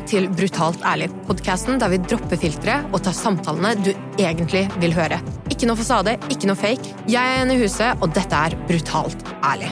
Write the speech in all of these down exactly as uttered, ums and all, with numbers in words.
til Brutalt ærlig, podcasten der vi dropper filtre og tar samtalene du egentlig vil høre. Ikke noe fasade, ikke noe fake. Jeg er Jenny Huse, og dette er Brutalt ærlig.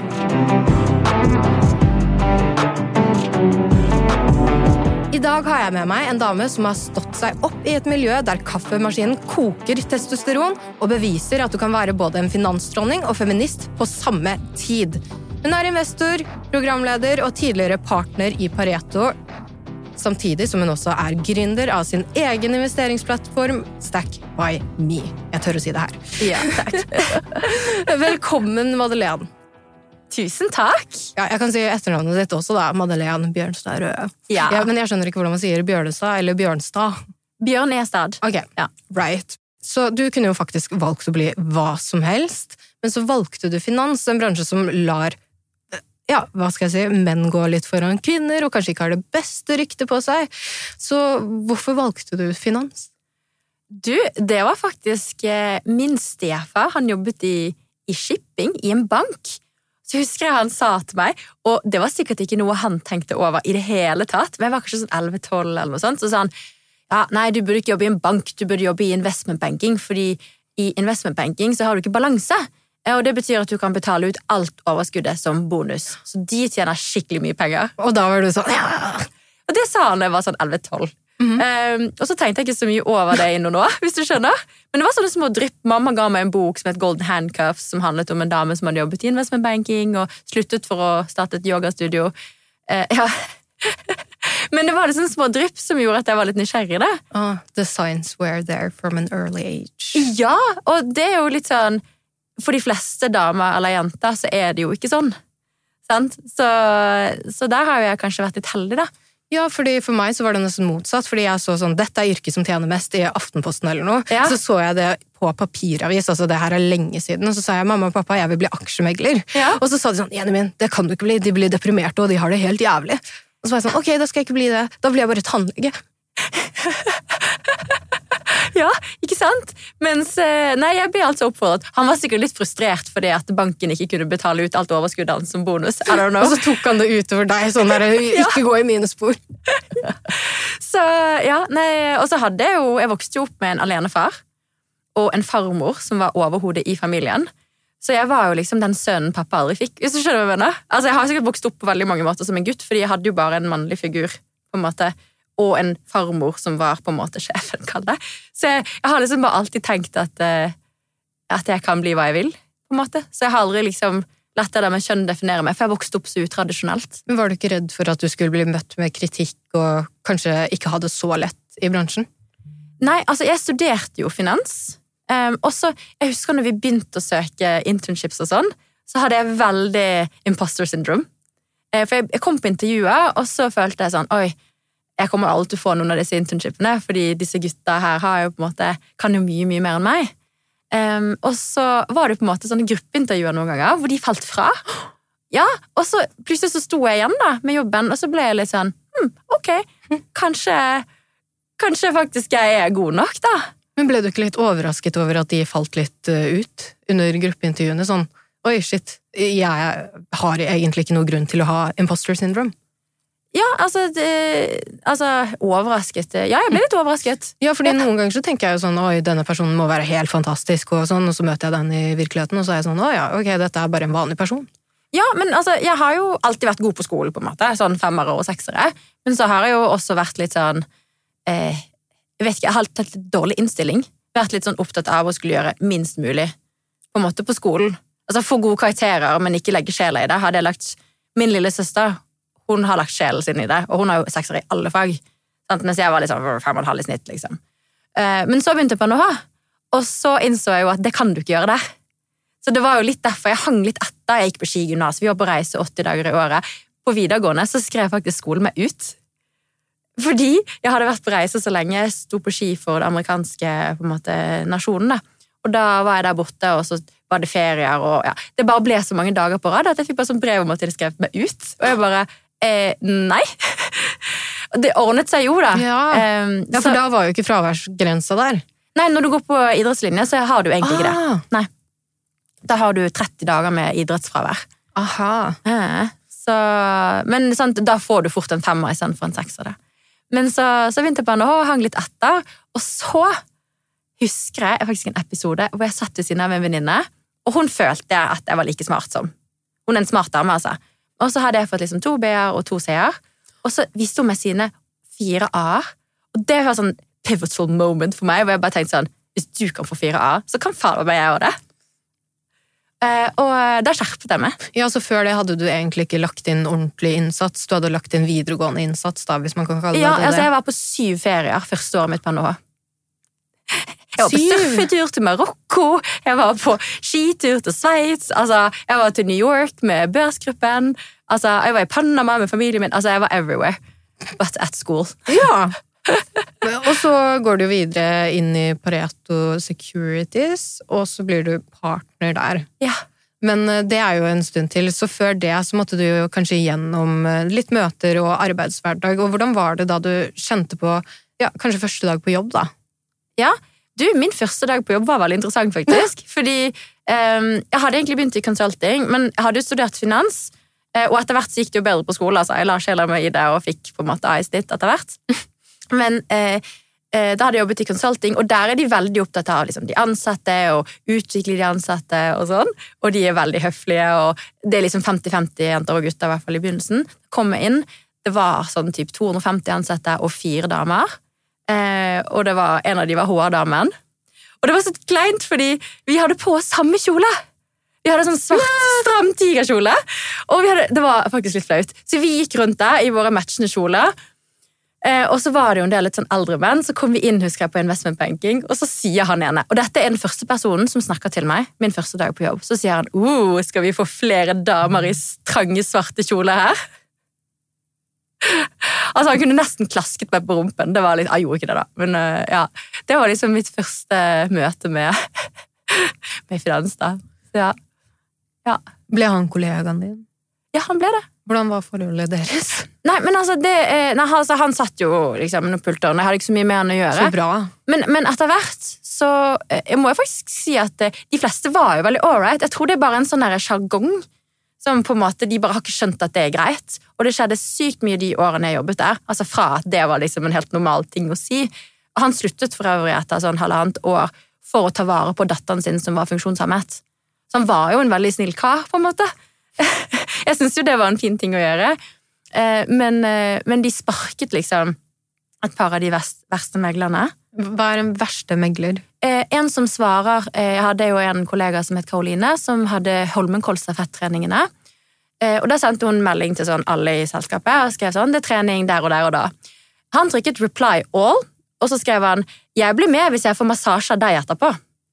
I dag har jeg med meg en dame som har stått seg opp i et miljø der kaffemaskinen koker testosteron og beviser at du kan være både en finansdronning og feminist på samme tid. Hun er investor, programleder og tidligere partner i Pareto, samtidig som hun også er gründer av sin egen investeringsplattform Stack by Me. Jeg tør å si det her. Ja, takk. Velkommen, Madeleine. Tusen takk. Ja, jeg kan si etternavnet ditt også da, Madeleine Bjørnstad Røe. Ja. Ja, men jeg skjønner ikke hvordan man sier Bjørnestad eller Bjørnstad. Bjørn Estad. Ok, Ja. right. Så du kunne jo faktisk valgt å bli hva som helst, men så valgte du finans, en bransje som lar ja, hva skal jeg si, menn går litt foran kvinner, og kanskje ikke har det beste ryktet på seg. Så hvorfor valgte du finans? Du, det var faktisk eh, min stefar. Han jobbet i, i shipping i en bank. Så husker jeg han sa til meg, og det var sikkert ikke noe han tenkte over i det hele tatt, men jeg var kanskje sånn elleve tolv eller noe sånt, så sa han, ja, nei, du burde ikke jobbe i en bank, du burde jobbe i investment banking, fordi i investment banking så har du ikke balanse. Og det betyr at du kan betale ut alt overskuddet som bonus. Så de tjener skikkelig mye penger. Og da var du sånn, ja. Og det sa han da jeg var sånn elleve tolv. Mm-hmm. um, og så tenkte jeg ikke så mye over det innom nå, hvis du skjønner. Men det var sånne små drypp. Mamma ga meg en bok som het Golden Handcuffs, som handlet om en dame som hadde jobbet i investment banking og sluttet for å starte et yogastudio. Uh, ja. Men det var det sånne små drypp som gjorde at jeg var litt nysgjerrig da. Oh, the signs were there from an early age. Ja, og det er jo litt sånn for de fleste damer eller jenter så er det jo ikke sånn. Sant? Så, så der har jeg kanskje vært litt heldig da. Ja, fordi for meg så var det nesten motsatt, fordi jeg så sånn, dette er yrket som tjener mest i Aftenposten eller noe. Ja. Så så jeg det på papiravis, altså det her er lenge siden, og så sa jeg, mamma og pappa, jeg vil bli aksjemegler. Ja. Og så sa de sånn, Jenny min, det kan du ikke bli, de blir deprimerte, og de har det helt jævlig. Og så var jeg sånn, ok, da skal jeg ikke bli det, da blir jeg bare tannlege. Ja, ikke sant? Mens, nei, jeg ble altså oppfordret. Han var sikkert litt frustrert fordi at banken ikke kunne betale ut alt overskuddet hans som bonus. I don't know. Og så tok han det utover deg, sånn der, ikke ja. Gå i mine spor. Så, ja, nei, og så hadde jeg jo, jeg vokste jo opp med en alenefar, og en farmor som var overhodet i familien. Så jeg var jo liksom den sønnen pappa aldri fikk, hvis du skjønner hva jeg mener. Altså, jeg har sikkert vokst opp på veldig mange måter som en gutt, fordi jeg hadde jo bare en mannlig figur, på en måte, og en farmor som var på en måte sjefen, kall det. Så jeg, jeg har liksom bare alltid tenkt at, uh, at jeg kan bli hva jeg vil, på en måte. Så jeg har aldri liksom latt det der med kjønn definere meg, for jeg vokste opp så utradisjonelt. Men var du ikke redd for at du skulle bli møtt med kritikk, og kanskje ikke ha det så lett i bransjen? Nei, altså jeg studerte jo finans, um, og så, jeg husker når vi begynte å søke internships og sånn, så hadde jeg veldig imposter syndrome. Uh, for jeg, jeg kom på intervjuet, og så følte jeg sånn, oi, jeg kommer alltid til å få noen av disse internshipene, fordi disse gutta her har jo på en måte, kan jo mye, mye mer enn meg. Um, og så var det på en måte sånne gruppeintervjuer noen ganger, hvor de falt fra. Ja, og så plutselig så sto jeg igjen da, med jobben, og så ble jeg litt sånn, hm, ok, kanskje, kanskje faktisk jeg er god nok da. Men ble du ikke litt overrasket over at de falt litt ut under gruppeintervjuene? Sånn, oi, shit, jeg har egentlig ikke noe grunn til å ha imposter syndrome. Ja, altså, det, altså, overrasket. Ja, jeg ble litt overrasket. Ja, fordi noen ganger så tenker jeg jo sånn, oi, denne personen må være helt fantastisk, og sånn, og så møter jeg den i virkeligheten, og så er jeg sånn, å ja, ok, dette er bare en vanlig person. Ja, men altså, jeg har jo alltid vært god på skolen, på en måte, sånn femmere og seksere, men så har jeg jo også vært litt sånn, eh, jeg vet ikke, jeg har hatt litt dårlig innstilling, vært litt sånn opptatt av å skulle gjøre minst mulig, på en måte, på skolen. Altså, få gode karakterer, men ikke legge sjela i det, hadde jeg lagt min lille søster, hun har lagt sjelen sin i det, og hun har jo sekser i alle fag, sant? Mens jeg var liksom fem og en halv i snitt, liksom. Men så begynte jeg på N H, og så innså jeg jo at det kan du ikke gjøre der. Så det var jo litt derfor jeg hang litt etter, jeg gikk på skigymnas, vi var på reise åtti dager i året. På videregående så skrev faktisk skolen meg ut. Fordi jeg hadde vært på reise så lenge, jeg sto på ski for den amerikanske på en måte, nasjonen, da. Og da var jeg der borte, og så var det ferier, og ja, det bare ble så mange dager på rad, at jeg fikk bare sånn brev om at de skrev meg ut, og jeg bare, eh, nei. Det ordnet seg jo da. Ja, um, ja for så, da var jo ikke fraværsgrensa der. Nei, når du går på idrettslinje, så har du egentlig ikke ah. det. Nei. Da har du tretti dager med idrettsfravær. Aha. Ja, så, men sant, da får du fort en femmer i stedet for en sekser. Men så, så begynte jeg på N H H, hang litt etter, og så husker jeg faktisk en episode hvor jeg satt ved siden av en venninne, og hun følte at jeg var like smart som. Hun er en smart dame, altså. Og så hadde jeg fått liksom to B-er og to C-er, og så viste hun meg sine fire A-er, og det var sånn pivotal moment for meg, hvor jeg bare tenkte sånn, hvis du kan få fire A, så kan faen meg jeg også det. Uh, og da skjerpet jeg meg. Ja, så før det hadde du egentlig ikke lagt inn ordentlig innsats, du hadde lagt inn videregående innsats da, hvis man kan kalle ja, det det. Ja, altså jeg var på syv ferier første året mitt på N H H. Jeg var på surfetur til Marokko, jeg var på skitur til Sveits, altså jeg var til New York med børsgruppen, altså jeg var i Panama med familien min, altså jeg var everywhere, but at school. Ja, og så går du videre inn i Pareto Securities, og så blir du partner der. Ja. Men det er jo en stund til, så før det så måtte du jo kanskje gjennom litt møter og arbeidshverdag, og hvordan var det da du kjente på, ja, kanskje første dag på jobb da? Ja, du, min første dag på jobb var veldig interessant faktisk, fordi um, jeg hadde egentlig begynt i consulting, men jeg hadde jo studert finans, og etter hvert så gikk det jo bedre på skole, altså jeg la skjeler meg i det og fikk på en måte A i snitt etter hvert. Men eh, eh, da hadde jeg jobbet i consulting, og der er de veldig opptatt av liksom, de ansatte, og utvikle de ansatte og sånn, og de er veldig høflige, og det er liksom femti femti jenter og gutter i hvert fall i begynnelsen. Kom jeg inn, det var sånn typ to hundre og femti ansatte og fire damer, eh, og det var, en av de var H R-damen. Og det var så kleint, fordi vi hadde på samme kjole. Vi hadde sånn svart, stram tigerkjole, og vi hadde, det var faktisk litt flaut. Så vi gikk rundt der i våre matchende kjoler, Eh, og så var det jo en del litt sånn eldre menn, så kom vi inn, husker jeg, på investmentbanking, og så sier han ene, og dette er den første personen som snakker til meg, min første dag på jobb, så sier han, oh, skal vi få flere damer i trange svarte kjoler her? Altså, han kunne nesten klasket meg på rumpen, det var litt, jeg gjorde ikke det da, men uh, ja, det var liksom mitt første møte med, med finans da, så ja. ja. Ble han kollegaen din? Ja, han ble det. Hvordan var forholdet deres? Nei, men altså, det, nei, altså han satt jo liksom under pulteren, jeg hadde ikke så mye med han å gjøre. Så bra. Men, men etter hvert, så jeg må jeg faktisk si at de fleste var jo veldig alright. Jeg tror det er bare en sånn der jargong, som på en måte, de bare har ikke skjønt at det er greit. Og det skjedde sykt mye de årene jeg jobbet der, altså fra at det var liksom en helt normal ting å si. Og han sluttet for øvrig etter sånn halvannet år for å ta vare på datteren sin som var funksjonshemmet. Så han var jo en veldig snill kar, på en måte. Jeg synes jo det var en fin ting å gjøre, men, men de sparket liksom et par av de verste meglerne. Hva er den verste megler? En som svarer, jeg hadde jo en kollega som het Karoline, som hadde Holmenkollstafett-treningene, og da sendte hun melding til sånn alle i selskapet, og skrev sånn, det er trening der og der og da. Han trykket reply all, og så skrev han, jeg blir med hvis jeg får massasje av deg etterpå.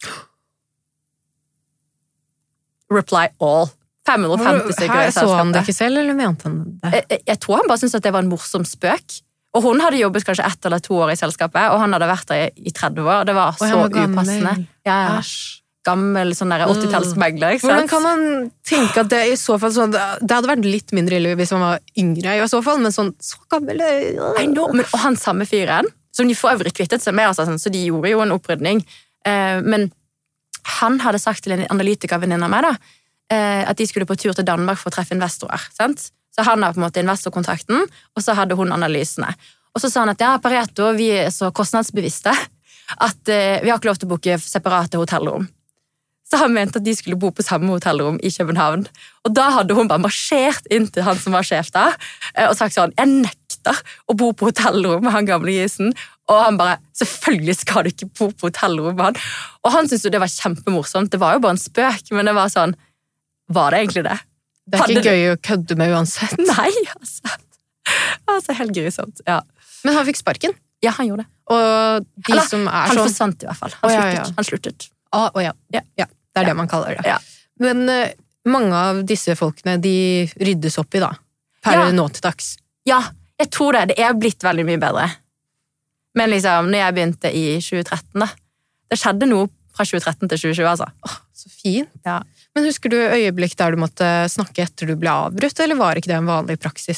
Reply all. fem hundre og femti stykker i selskapet. Så han det ikke selv, eller mente han det? Jeg, jeg tror han bare syntes at det var en morsom spøk. Og hun hadde jobbet kanskje ett eller to år i selskapet, og han hadde vært der i tretti år. Det var så upassende. Ja, ja. Gammel, sånn der åttitallsmegler, ikke sant? Hvordan kan man tenke at det i så fall sånn, det hadde vært litt mindre ille hvis man var yngre i så fall, men sånn, så gammel... I know, men, og han samme fyren, som de for øvrig kvittet seg med, altså, så de gjorde jo en opprydning. Eh, men han hadde sagt til en analytikervenninne av meg da, at de skulle på tur til Danmark for å treffe investorer, sant? Så han har på en måte investorkontrakten, og så hadde hun analysene. Og så sa han at ja, Pareto, vi er så kostnadsbevisste at uh, vi har ikke lov til å boke separate hotellrom. Så han mente at de skulle bo på samme hotellrom i København. Og da hadde hun bare marsjert inn til han som var sjef da, uh, og sagt sånn, jeg nekter å bo på hotellrom med han gamle gisen. Og han bare, selvfølgelig skal du ikke bo på hotellrom med han. Og han syntes jo det var kjempemorsomt. Det var jo bare en spøk, men det var sånn, var det egentlig det? Det er ikke Hadde gøy å kødde med uansett. Nei, altså. Altså, helt grusomt, ja. Men han fikk sparken? Ja, han gjorde det. Og de Eller, som er han sånn... forsvant i hvert fall. Han oh, sluttet. Ja, ja. Han sluttet. Ah, oh, ja. Ja. ja, det er ja. det man kaller det. Ja. Men uh, mange av disse folkene, de ryddes opp i da, per ja. nå til dags. Ja, jeg tror det. Det er blitt veldig mye bedre. Men liksom, når jeg begynte i tjue tretten da, det skjedde noe fra tjue tretten til tjue tjue, altså. Åh, så fint. Ja. Men husker du øyeblikk der du måtte snakke etter du ble avbrutt, eller var ikke det en vanlig praksis?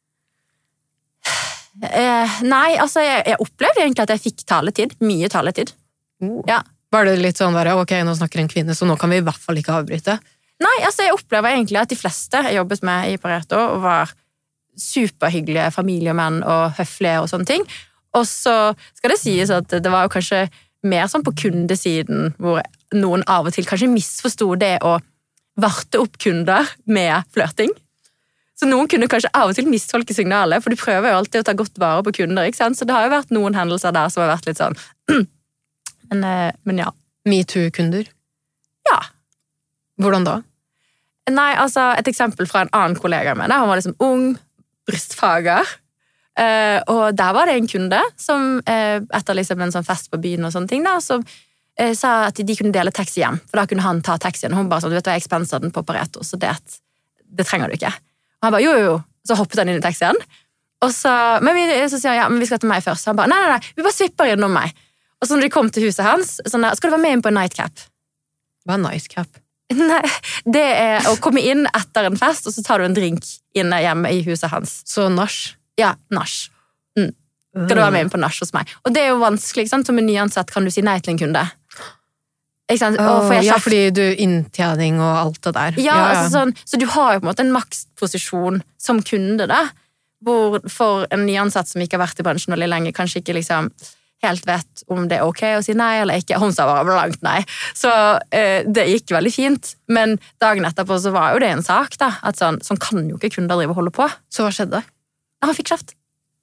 Eh, nei, altså jeg, jeg opplevde egentlig at jeg fikk taletid, mye taletid. Oh. Ja. Var det litt sånn der, ok, nå snakker en kvinne, så nå kan vi i hvert fall ikke avbryte? Nei, altså jeg opplever egentlig at de fleste jeg jobbet med i Pareto var superhyggelige familiemenn og høflige og sånne ting. Og så skal det sies at det var jo kanskje mer sånn på kundesiden, hvor noen av og til kanskje misforstod det å varte opp kunder med flørting. Så noen kunne kanskje av og til mistolke signalet, for de prøver jo alltid å ta godt vare på kunder, ikke sant? Så det har jo vært noen hendelser der som har vært litt sånn, men, men ja. MeToo-kunder? Ja. Hvordan da? Nei, altså et eksempel fra en annen kollega med det, han var liksom ung, brystfager, uh, og der var det en kunde som uh, etter liksom en sånn fest på byen og sånne ting da, som uh, sa at de kunne dele taxi hjem, for da kunne han ta taxien, og hun bare sånn, du vet hva, jeg expenser den på Pareto, så det, det trenger du ikke. Og han bare, jo, jo, jo. Så hoppet han inn i taxien. Og så, men vi, så sier han, ja, men vi skal til meg først. Så han bare, nei, nei, nei, vi bare svipper innom meg. Og så når de kom til huset hans, sånn der, skal du være med inn på en nightcap? Hva er nightcap? Nei, det er å komme inn etter en fest, og så tar du en drink inne hjemme i huset hans. Så nach? Ja, nach. Mm. Skal du være med inn på nach hos meg? Og det er jo vanskelig, ikke sant? Som en nyansatt kan du si nei til en kunde. Ikke sant? Oh, og ja, fordi du inntjening og alt det der. Ja, ja, ja. Altså sånn, så du har jo på en måte en maksposisjon som kunde da, hvor for en nyansatt som ikke har vært i bransjen veldig lenge, kanskje ikke liksom helt vet om det er ok å si nei eller ikke. Hun sa bare blankt nei. Så eh, det gikk veldig fint. Men dagen etterpå så var jo det en sak da, at sånn, sånn kan jo ikke kunder drive og holde på. Så hva skjedde? Han fikk kjeft.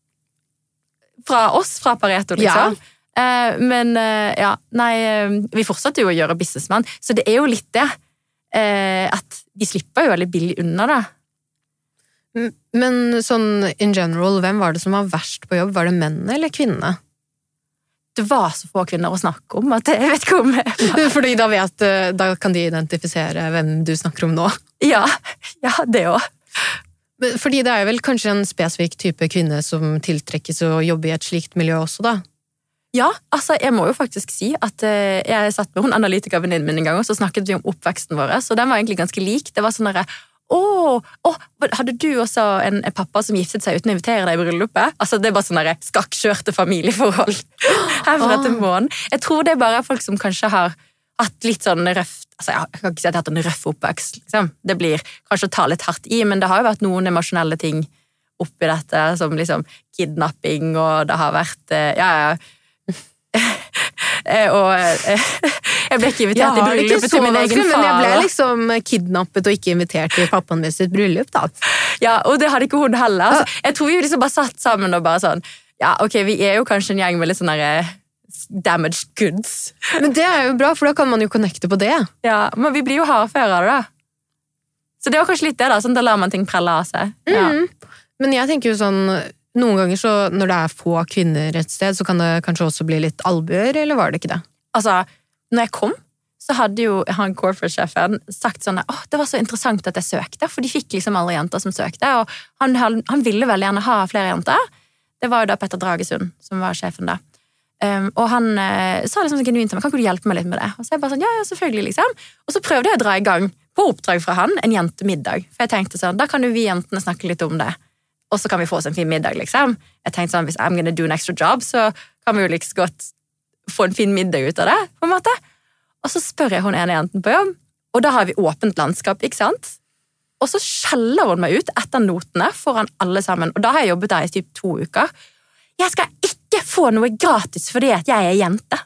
Fra oss, fra Pareto, liksom. Ja. Eh, men eh, ja, nei, vi fortsatte jo å gjøre businessman, så det er jo litt det, eh, at de slipper jo veldig billig unna det. Men sånn in general, hvem var det som var verst på jobb? Var det mennene eller kvinnene? Det var så få kvinner å snakke om, at jeg vet ikke om jeg... Fordi da, vet, da kan de identifisere hvem du snakker om nå. Ja, ja det også. Fordi det er jo vel kanskje en spesifikk type kvinne som tiltrekkes å jobbe i et slikt miljø også da? Ja, altså jeg må jo faktisk si at uh, jeg satt med hun analytikervenninnen min en gang, og så snakket vi om oppveksten vår, så den var egentlig ganske lik. Det var sånn der, åh, åh, hadde du også en, en pappa som giftet seg uten å invitere deg i bryllupet? Altså det er bare sånn der skakkjørte familieforhold herfra til månen. Jeg tror det er bare folk som kanskje har hatt litt sånn røff, altså jeg kan ikke si at jeg har hatt en røff oppvekst, liksom. Det blir kanskje å ta litt hardt i, men det har jo vært noen emosjonelle ting oppi dette, som liksom kidnapping, og det har vært, uh, ja, ja, og jeg ble ikke invitert i bryllupet til min egen far. Men jeg ble liksom kidnappet og ikke invitert til pappaen med sitt bryllup da. Ja, og det hadde ikke hun heller. Altså, jeg tror vi liksom bare satt sammen og bare sånn, ja, ok, vi er jo kanskje en gjeng med litt sånn der damaged goods. Men det er jo bra, for da kan man jo connecte på det. Ja, men vi blir jo hardføre av det da. Så det var kanskje litt det da, sånn da lar man ting prelle av seg. Ja. Mm. Men jeg tenker jo sånn, noen ganger så når det er få kvinner et sted, så kan det kanskje også bli litt albuer, eller var det ikke det? Altså, når jeg kom, så hadde jo han corporate-sjefen sagt sånn, åh, det var så interessant at jeg søkte, for de fikk liksom alle jenter som søkte, og han, han ville veldig gjerne ha flere jenter. Det var jo da Petter Dragesund som var sjefen da. Um, og han uh, sa liksom så genuint til meg, kan ikke du hjelpe meg litt med det? Og så jeg bare sånn, ja, ja, selvfølgelig liksom. Og så prøvde jeg å dra i gang på oppdrag fra han en jentemiddag, for jeg tenkte sånn, da kan jo vi jentene snakke litt om det. Og så kan vi få oss en fin middag, liksom. Jeg tenkte sånn, hvis I'm gonna do an extra job, så kan vi jo liksom godt få en fin middag ut av det, på en måte. Og så spør jeg hun ene jenten på jobb, og da har vi åpent landskap, ikke sant? Og så skjeller hun meg ut etter notene foran alle sammen, og da har jeg jobbet der i typ to uker. Jeg skal ikke få noe gratis fordi at jeg er jente.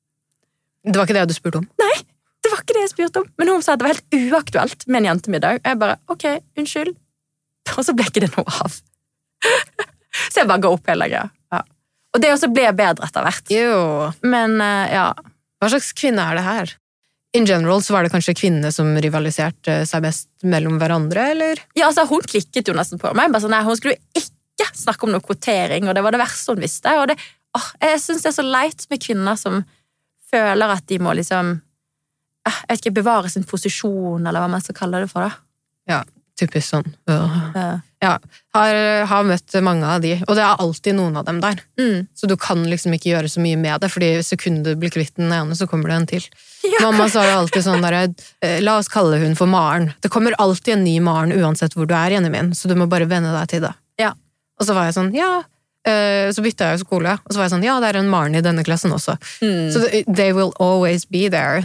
Det var ikke det du spurte om? Nei, det var ikke det jeg spurte om. Men hun sa at det var helt uaktuelt med en jentemiddag. Jeg bare, ok, unnskyld. Og så ble ikke det noe av. Så jeg bare ga opp hele greia. Ja. Og det også ble bedre etter hvert. Jo. Men, uh, ja. Hva slags kvinne er det her? In general så var det kanskje kvinnene som rivaliserte seg best mellom hverandre, eller? Ja, altså hun klikket jo nesten på meg. Bare sånn, nei, hun skulle ikke snakke om noe kvotering, og det var det verste hun visste. Og det, åh, jeg synes det er så leit med kvinner som føler at de må liksom, jeg vet ikke, bevare sin posisjon, eller hva man skal kalle det for da. Ja, typisk sånn. Ja. Ja, har, har møtt mange av de, og det er alltid noen av dem der. Mm. Så du kan liksom ikke gjøre så mye med det, fordi sekundet du blir kvitt den ene, så kommer det en til. Ja. Mamma sa jo alltid sånn der, la oss kalle hun for Maren. Det kommer alltid en ny Maren, uansett hvor du er, Jenny min, så du må bare venne deg til det. Ja. Og så var jeg sånn, ja, så bytta jeg skole, og så var jeg sånn, ja, det er en Maren i denne klassen også. Mm. Så they will always be there.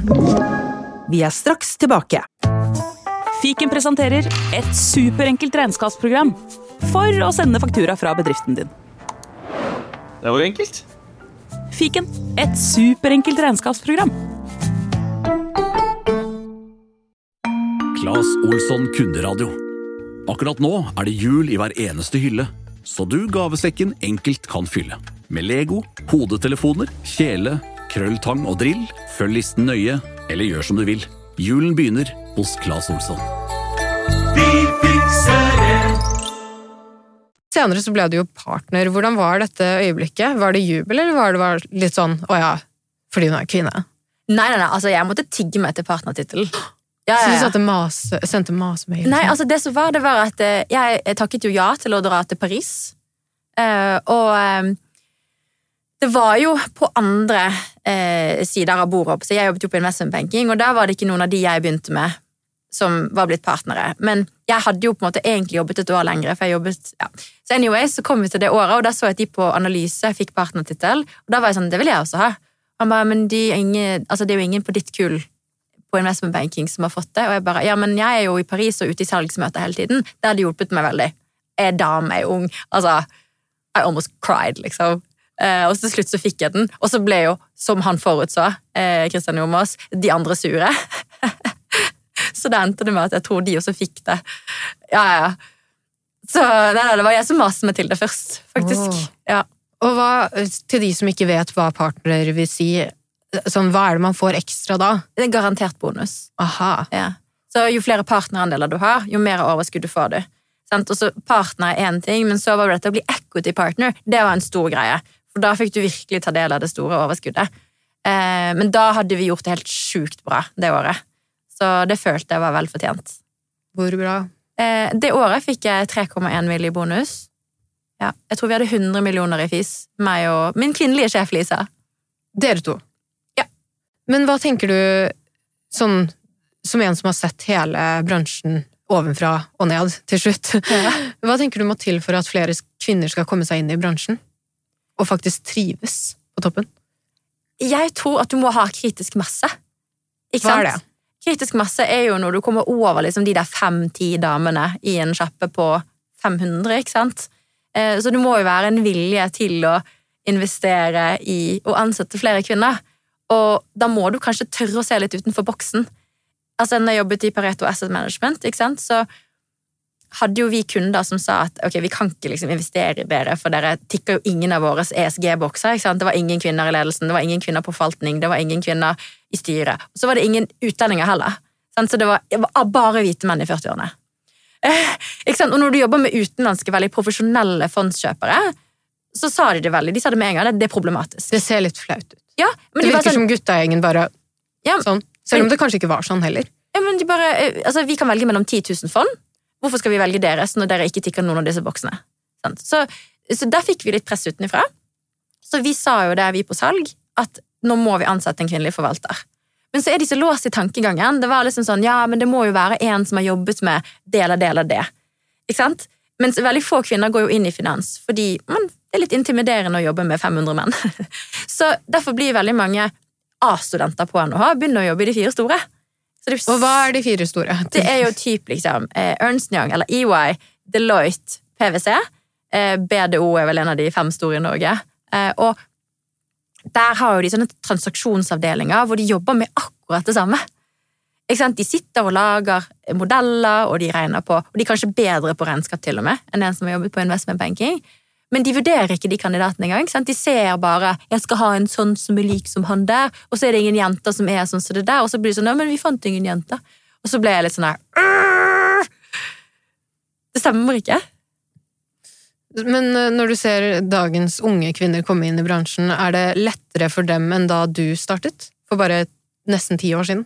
Vi er straks tilbake. Fiken presenterer et superenkelt regnskapsprogram. for å sende faktura fra bedriften din. Det var jo enkelt. Fiken, et superenkelt regnskapsprogram. Claes Olsson Kunderadio. Akkurat nå er det jul i hver eneste hylle, så du gavesekken enkelt kan fylle. Med Lego, hodetelefoner, kjele, krølltang og drill, følg listen nøye, eller gjør som du vil. Julen begynner hos Claes Olsson. Vi fikser det! Senere så ble du jo partner. Hvordan var dette øyeblikket? Var det jubel, eller var det var litt sånn, å ja, fordi hun er kvinne? Nei, nei, nei, altså jeg måtte tigge meg til partnertitel. Ja, Så ja, du ja. satte mas, sendte masmail? Nei, altså det som var, det var at eh, jeg, jeg takket jo ja til å dra til Paris. Eh, og eh, det var jo på andre eh, sider av bordet, så jeg jobbet jo på investment banking, og der var det ikke noen av de jeg begynte med som var blitt partnere. Men jeg hadde jo på en måte egentlig jobbet et år lengre, for jeg jobbet, ja. Så anyway, så kom vi til det året, og da så jeg at de på analyse fikk partnertitel, og da var jeg sånn, det vil jeg også ha. Han bare, men de er ingen, altså det er jo ingen på ditt kull på investment banking som har fått det, og jeg bare, ja, men jeg er jo i Paris og ute i salgsmøter hele tiden. Det hadde hjulpet meg veldig. Jeg er dame, jeg er ung. Altså, I almost cried, liksom. Eh, og til slutt så fikk jeg den, og så ble jo, som han forutså, eh, Kristian Jomås, de andre sure. Så det endte det med at jeg tror de også fikk det. Ja, ja. Så nei, nei, det var jeg som maste meg til det først, faktisk. Åh. Ja. Og hva, til de som ikke vet hva partner vil si, sånn, hva er det man får ekstra da? Det er en garantert bonus. Aha. Ja. Så jo flere partnerandeler du har, jo mer overskudd du får du. Sant? Og så partner er en ting, men så var det dette å bli equity partner, det var en stor greie. For da fikk du virkelig ta del av det store overskuddet. Eh, men da hadde vi gjort det helt sjukt bra det året. Så det følte jeg var velfortjent. Hvor bra? Eh, det året fikk jeg tre komma en mill. I bonus. Ja, jeg tror vi hadde hundre millioner i fis, meg og min kvinnelige sjef Lisa. Dere to? Ja. Men hva tenker du, sånn, som en som har sett hele bransjen ovenfra og ned til slutt, Ja. hva tenker du må til for at flere kvinner skal komme seg inn i bransjen? Og faktisk trives på toppen? Jeg tror at du må ha kritisk masse. Ikke Hva er sant? det? Kritisk masse er jo når du kommer over liksom, de der fem-ti damene i en sjappe på fem hundre, ikke sant? Eh, så det må jo være en vilje til å investere i å ansette flere kvinner. Og da må du kanskje tørre å se litt utenfor boksen. Altså, når jeg jobbet i Pareto Asset Management, ikke sant, så hadde jo vi kunder som sa at ok, vi kan ikke liksom investere i dere, for dere tikker jo ingen av våre E S G-bokser, ikke sant? Det var ingen kvinner i ledelsen, det var ingen kvinner på forvaltning, det var ingen kvinner i styret. Og så var det ingen utlendinger heller. Sant? Så det var, det var bare hvite menn i førtiårene. Eh, ikke sant? Og når du jobber med utenlandske, veldig profesjonelle fondskjøpere, så sa de det veldig, de sa det med en gang, det, det er problematisk. Det ser litt flaut ut. Ja, men Det de virker var sånn, som gutta-gjengen bare Ja. sånn, selv om det kanskje ikke var sånn heller. ja, men de bare, eh, altså vi kan velge mellom ti tusen fond, hvorfor skal vi velge deres når dere ikke tikker noen av disse boksene? Sant? Så, så der fikk vi litt press utenifra. Så vi sa jo det, vi på salg, at nå må vi ansette en kvinnelig forvalter. Men så er de så låst i tankegangen. Det var liksom sånn, ja, men det må jo være en som har jobbet med del av del av det. Ikke sant? Mens veldig få kvinner går jo inn i finans, fordi man, det er litt intimiderende å jobbe med fem hundre menn. Så derfor blir veldig mange A-studenter på N H H, begynner å jobbe i de fire store. Så det, Og hva er de fire store? det er jo typ liksom eh, Ernst Young, eller E Y, Deloitte, P V C, eh, B D O er vel en av de fem store i Norge, eh, og der har jo de sånne transaksjonsavdelinger hvor de jobber med akkurat det samme. Ikke sant? De sitter og lager modeller, og de regner på, og de er kanskje bedre på regnskap til og med, enn en som har jobbet på investment banking, men de vurderer ikke de kandidatene engang. De ser bare, jeg skal ha en sånn som er lik som han der, og så er det ingen jenter som er sånn som det der, og så blir det sånn, ja, men vi fant ingen jenter. Og så ble jeg litt sånn her, Åh! Det stemmer ikke. Men eh, når du ser dagens unge kvinner komme inn i bransjen, er det lettere for dem enn da du startet? For bare nesten ti år siden?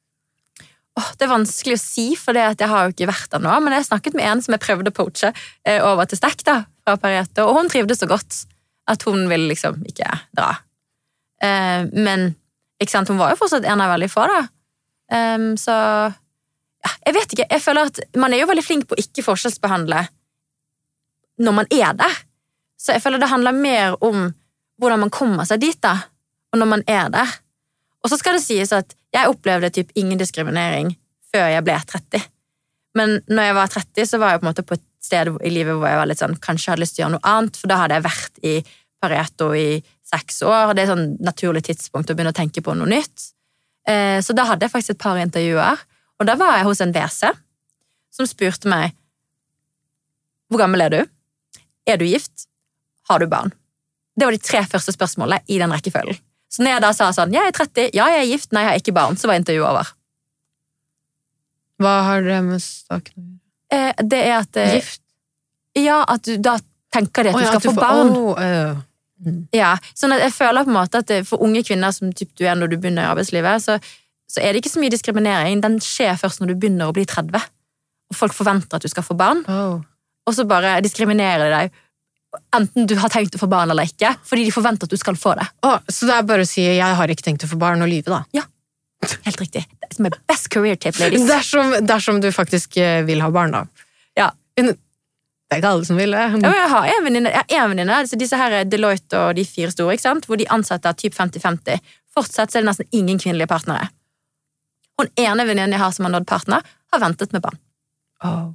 Åh, det er vanskelig å si, for det at jeg har jo ikke vært der nå, men jeg har snakket med en som jeg prøvde å poache eh, over til Stack da, fra Pareto, og hun trivdes så godt at hun ville liksom ikke dra. Eh, men, ikke sant, hun var jo fortsatt en av veldig få da. Um, så, ja, jeg vet ikke, jeg føler at man er jo veldig flink på å ikke forskjellsbehandle når man er der. Så jeg føler det handler mer om hvordan man kommer seg dit da, og når man er der. Og så skal det sies at jeg opplevde typ ingen diskriminering før jeg ble tretti. Men når jeg var tretti, så var jeg på en måte på et sted i livet hvor jeg var litt sånn, kanskje hadde lyst til å gjøre noe annet, for da hadde jeg vært i Pareto i seks år, og det er sånn naturlig tidspunkt å begynne å tenke på noe nytt. Eh, så da hadde jeg faktisk et par intervjuer, og da var jeg hos en V C som spurte meg, hvor gammel er du? Er du gift? Har du barn? Det var de tre første spørsmålene i den rekkefølgen. Så når jeg da sa sånn, jeg er tretti, ja, jeg er gift, nei, jeg har ikke barn, så var intervjuet over. Hva har det med saken å gjøre? Eh, det er at... Eh, Gift? Ja, at du da tenker de at Å, du ja, skal at du få får- barn. Å, øh. Ja, sånn at jeg føler på en måte at det, for unge kvinner som typ du er når du begynner i arbeidslivet, så, så er det ikke så mye diskriminering. Den skjer først når du begynner å bli tretti, og folk forventer at du skal få barn, Oh. og så bare diskriminerer de deg, enten du har tenkt å få barn eller ikke, fordi de forventer at du skal få det. Å, så det er bare å si, jeg har ikke tenkt å få barn og lyve da. Ja, helt riktig. Det er my best career tip, ladies. Dersom, dersom du faktisk eh, vil ha barn da. Ja. Det er ikke alle som vil det. Ja, jeg har en venninne, jeg har en venninne, altså disse her er Deloitte og de fire store, ikke sant? Hvor de ansetter typ femti femti. Fortsatt så er det nesten ingen kvinnelige partnere. Hun ene venninnen jeg har som har nådd partner, har ventet med barn. Oh.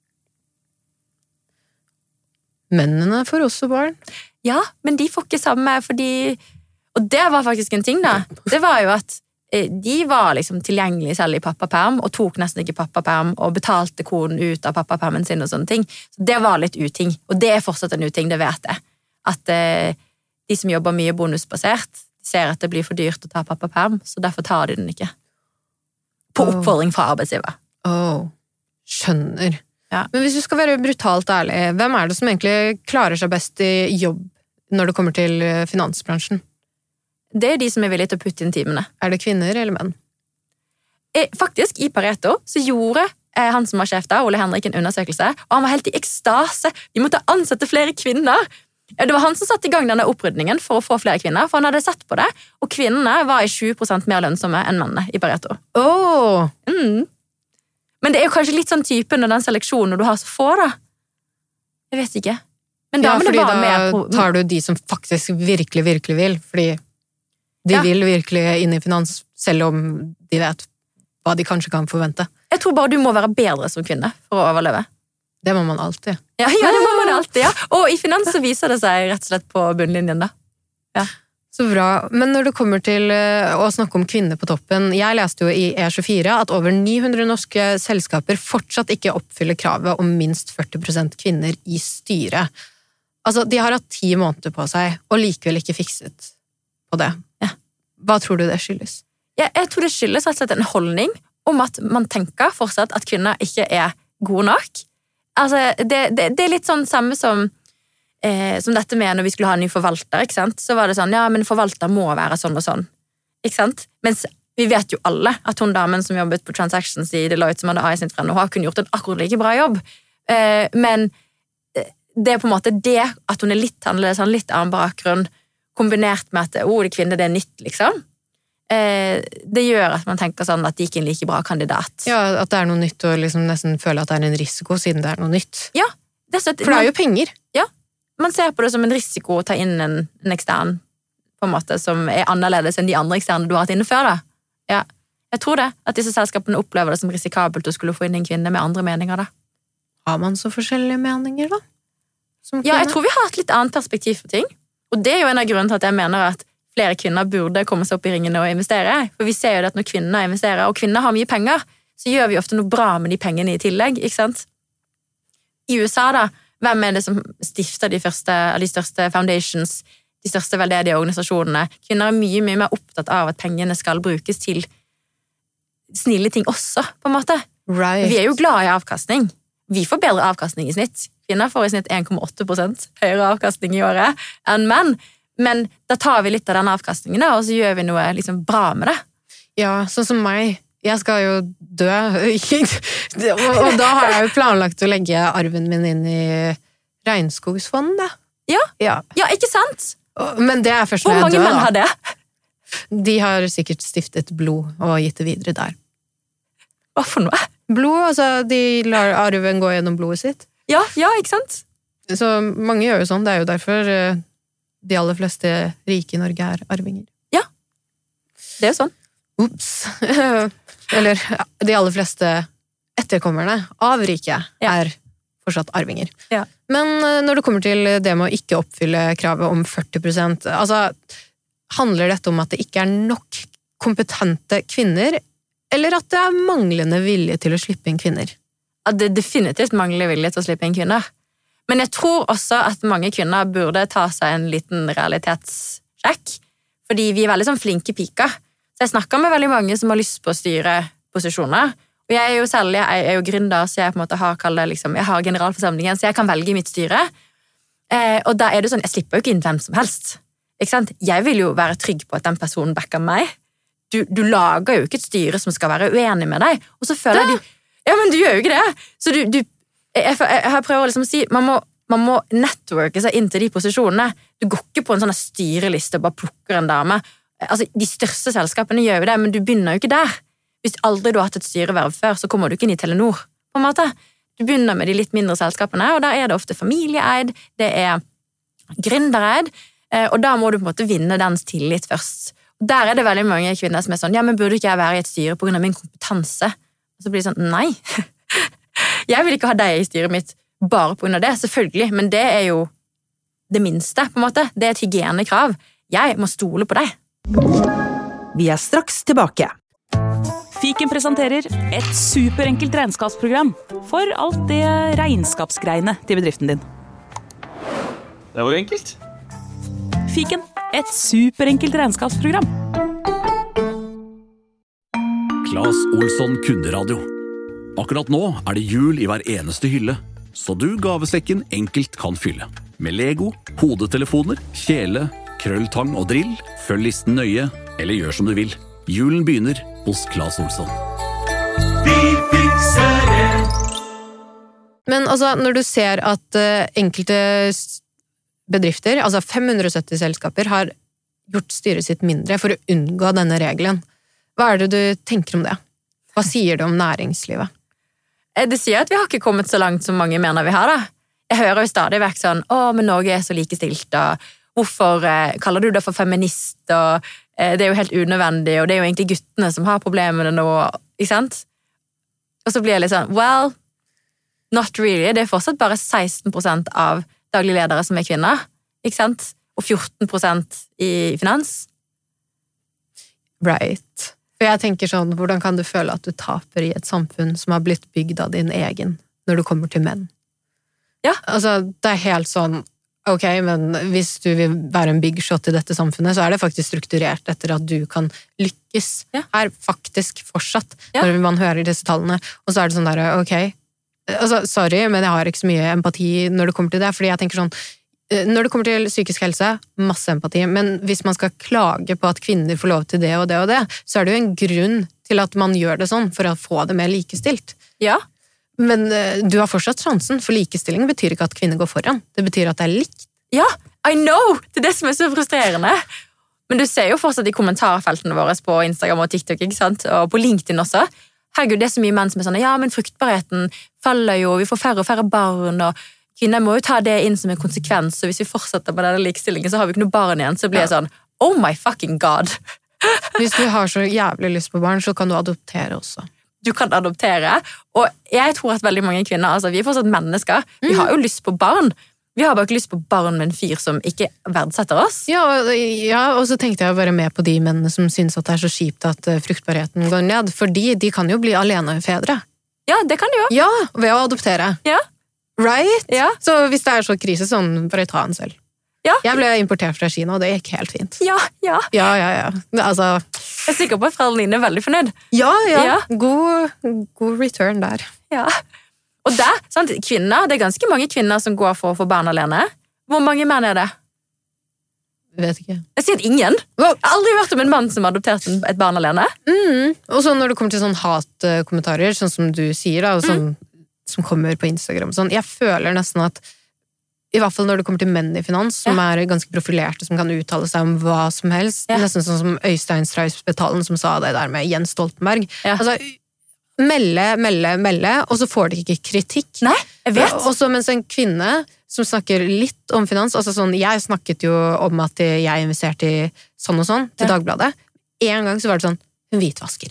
Mennene får også barn. Ja, men de får ikke samme, fordi... Og det var faktisk en ting da. Det var jo at eh, de var liksom tilgjengelige selv i pappaperm, og tok nesten ikke pappaperm, og betalte koden ut av pappapermen sin og sånne ting. Så det var litt uting, og det er fortsatt en uting, det vet jeg. At eh, de som jobber mye bonusbasert, ser at det blir for dyrt å ta pappaperm, så derfor tar de den ikke. På Oh. oppfordring fra arbeidsgiver. Åh, skjønner. Ja. Men hvis du skal være brutalt ærlig, hvem er det som egentlig klarer seg best i jobb når det kommer til eh, finansbransjen? Det er de som er villige til å putte inn timene. Er det kvinner eller menn? Eh, Faktisk, i Pareto, så gjorde eh, han som var sjef da, Ole Henrik, en undersøkelse, og han var helt i ekstase. Vi måtte ansette flere kvinner. Eh, Det var han som satte i gang denne opprydningen for å få flere kvinner, for han hadde sett på det, og kvinnene var i tjue prosent mer lønnsomme enn mennene i Pareto. Åh, Mm. Men det er jo kanskje litt sånn typen når den seleksjonen når du har så få, da. Jeg vet ikke. Men ja, damene fordi var da mer på... tar du de som faktisk virkelig, virkelig vil, fordi de Ja. vil virkelig inn i finans, selv om de vet hva de kanskje kan forvente. Jeg tror bare du må være bedre som kvinne for å overleve. Det må man alltid. Ja, ja det må man alltid, ja. Og i finans så viser det seg rett og slett på bunnlinjen, da. Ja. Så bra. Men når det kommer til eh, å snakke om kvinner på toppen, jeg leste jo i E tjuefire at over ni hundre norske selskaper fortsatt ikke oppfyller kravet om minst førti prosent kvinner i styret. Altså, de har hatt ti måneder på seg, og likevel ikke fikset på det. Ja. Hva tror du det skyldes? Jeg, jeg tror det skyldes rett og slett en holdning om at man tenker fortsatt at kvinner ikke er gode nok. Altså, det, det, det er litt sånn samme som Eh, som dette med når vi skulle ha en ny forvalter, ikke sant? Så var det sånn, ja, men forvalter må være sånn og sånn. Ikke sant? Mens vi vet jo alle at hun damen som jobbet på Transactions i Deloitte, som hadde A I-snitt fra N H H, kunne gjort en akkurat like bra jobb. Eh, men det er på en måte det at hun er litt annerledes, har en litt annen bakgrunn, kombinert med at oh, det kvinne, det er nytt, liksom. Eh, det gjør at man tenker sånn at de ikke er en like bra kandidat. Ja, at det er noe nytt, og liksom nesten føle at det er en risiko, siden det er noe nytt. Ja, det er så at, For det er jo penger. Ja, man ser på det som en risiko å ta inn en, en ekstern på en måte som er annerledes enn de andre eksterne du har hatt inne før. Da. Ja, jeg tror det, at disse selskapene opplever det som risikabelt å skulle få inn en kvinne med andre meninger. Da. Har man så forskjellige meninger, da? Som Ja, jeg kvinne? tror vi har et litt annet perspektiv på ting. Og det er jo en av grunnene til at jeg mener at flere kvinner burde komme seg opp i ringene og investere. For vi ser jo det at når kvinner investerer, og kvinner har mye penger, så gjør vi ofte noe bra med de pengene i tillegg, ikke sant? I U S A da, hvem er det som stifter de, første, de største foundations, de største veldedige organisasjonene? Kvinner er mye, mye mer opptatt av at pengene skal brukes til snille ting også, på en måte. Right. Vi er jo glad i avkastning. Vi får bedre avkastning i snitt. Kvinner får i snitt en komma åtte prosent høyere avkastning i året enn menn. Men da tar vi litt av den avkastningen, da, og så gjør vi noe liksom bra med det. Ja, sånn som meg. Jeg skal jo dø, og, og da har jeg jo planlagt å legge arven min inn i regnskogsfondet. Ja, Ja. ja ikke sant? Og- Men det er først Hvor når mange jeg dør, menn da. har det? De har sikkert stiftet blod og gitt det videre der. Hva for noe? Blod, altså de lar arven gå gjennom blodet sitt. Ja, ja, ikke sant? Så mange gjør jo sånn, det er jo derfor eh, de aller fleste rike i Norge er arvinger. Det er jo sånn. Ups. Eller ja, de aller fleste etterkommerne av rike Ja. er fortsatt arvinger. Ja. Men når det kommer til det med å ikke oppfylle kravet om førti prosent, altså, handler dette om at det ikke er nok kompetente kvinner, eller at det er manglende vilje til å slippe inn kvinner? At det definitivt mangler vilje til å slippe inn kvinner. Men jeg tror også at mange kvinner burde ta seg en liten realitetssjekk, fordi vi er veldig sånn flinke piker. Så jeg snakker med veldig mange som har lyst på å styre posisjoner, og jeg er jo selv, jeg er jo gründer, så jeg på en måte har, det, liksom, jeg har generalforsamlingen, så jeg kan velge mitt styre. Eh, og da er det sånn, jeg slipper jo ikke inn hvem som helst. Ikke sant? Jeg vil jo være trygg på at den personen backer meg. Du, du lager jo ikke et styre som skal være uenig med deg, og så føler jeg de, ja, men du gjør jo ikke det. Så du, du jeg, jeg, jeg prøver liksom å si, man må, man må networke seg inn til de posisjonene. Du går ikke på en sånn styreliste og bare plukker en dame. Altså, de største selskapene gjør jo det, men du begynner jo ikke der. Hvis aldri du har hatt et styreverv før, så kommer du ikke inn i Telenor, på en måte. Du begynner med de litt mindre selskapene, og der er det ofte familieeid, det er gründereid, og da må du på en måte vinne dens tillit først. Og der er det veldig mange kvinner som er sånn, ja, men burde ikke jeg være i et styre på grunn av min kompetanse? Og så blir det sånn, nei. Jeg vil ikke ha deg i styret mitt bare på grunn av det, selvfølgelig, men det er jo det minste, på en måte. Det er et hygienekrav. Jeg må stole på deg. Vi er straks tilbake. Fiken presenterer et superenkelt regnskapsprogram for alt det regnskapsgreiene til bedriften din. Det var jo enkelt. Fiken, et superenkelt regnskapsprogram. Claes Olsson Kunderadio. Akkurat nå er det jul i hver eneste hylle, så du gavesekken enkelt kan fylle. Med Lego, hodetelefoner, kjele, krølltang og drill, følg listen nøye, eller gjør som du vil. Julen begynner hos Claes Olsson. Vi fikser det. Men altså, når du ser at uh, enkelte bedrifter, altså fem hundre og sytti selskaper, har gjort styret sitt mindre for å unngå denne regelen, hva er det du tenker om det? Hva sier det om næringslivet? Det sier at vi har ikke kommet så langt som mange mener vi har, da. Jeg hører jo stadig vekk sånn, å, men Norge er så likestilt, og hvorfor eh, kaller du det for feminist, og eh, det er jo helt unødvendig, og det er jo egentlig guttene som har problemene nå, ikke sant? Og så blir jeg litt sånn, well, not really, det er fortsatt bare seksten prosent av daglige ledere som er kvinner, ikke sant? Og fjorten prosent i finans. Right. For jeg tenker sånn, hvordan kan du føle at du taper i et samfunn som har blitt bygd av din egen, når du kommer til menn? Ja. Altså, det er helt sånn, ok, men hvis du vil være en big shot i dette samfunnet, så er det faktisk strukturert etter at du kan lykkes ja. her faktisk fortsatt, ja. når man hører disse tallene. Og så er det sånn der, ok, altså, sorry, men jeg har ikke så mye empati når det kommer til det, fordi jeg tenker sånn, når det kommer til psykisk helse, masse empati, men hvis man skal klage på at kvinner får lov til det og det og det, så er det jo en grunn til at man gjør det sånn, for å få det mer likestilt. Ja. Men uh, du har fortsatt sjansen, for likestilling betyr ikke at kvinner går foran. Det betyr at det er likt. Ja, I know! Det er det som er så frustrerende. Men du ser jo fortsatt i kommentarfeltene våre på Instagram og TikTok, ikke sant? Og på LinkedIn også. Herregud, det er så mye menn som er sånn, ja, men fruktbarheten faller jo, vi får færre og færre barn, og kvinner må jo ta det inn som en konsekvens, og hvis vi fortsetter på denne likestillingen, så har vi ikke noe barn igjen, så blir jeg sånn, oh my fucking god. Hvis du har så jævlig lyst på barn, så kan du adoptere også. Du kan adoptere, og jeg tror at veldig mange kvinner, altså vi er fortsatt mennesker, vi har jo lyst på barn, vi har bare ikke lyst på barn med en fyr som ikke verdsetter oss. Ja, og, ja, og så tenkte jeg å være med på de mennene som synes at det er så kjipt at fruktbarheten går ned, fordi de kan jo bli alenefedre. Ja, det kan de jo. Ja, ved å adoptere. Ja. Right? Ja. Så hvis det er så krise, sånn, bare ta den selv. Ja. Jeg ble importert fra Kina, og det gikk helt fint. Ja, ja. Ja, ja, ja. Altså... Jeg er sikker på at foreldrene dine er veldig fornøyd. Ja, ja. Ja. God, god return der. Ja. Og der, sant, kvinner, det er ganske mange kvinner som går for å få barn alene. Hvor mange menn er det? Vet ikke. Jeg sier ingen. Jeg har aldri hørt om en mann som har adoptert et barn alene. Mm. Og så når det kommer til sånn hatkommentarer, sånn som du sier da, og sånn, mm. som kommer på Instagram, sånn, jeg føler nesten at i hvert fall når det kommer til menn i finans, som ja. er ganske profilerte, som kan uttale seg om hva som helst. Ja. Nesten sånn som Øystein Strauss-Betalen som sa det der med Jens Stoltenberg. Ja. Altså, melde, melde, melde, og så får de ikke kritikk. Nei, jeg vet. Og så mens en kvinne som snakker litt om finans, altså sånn, jeg snakket jo om at jeg investerte i sånn og sånn, til ja. Dagbladet. En gang så var det sånn, hun hvitvasker.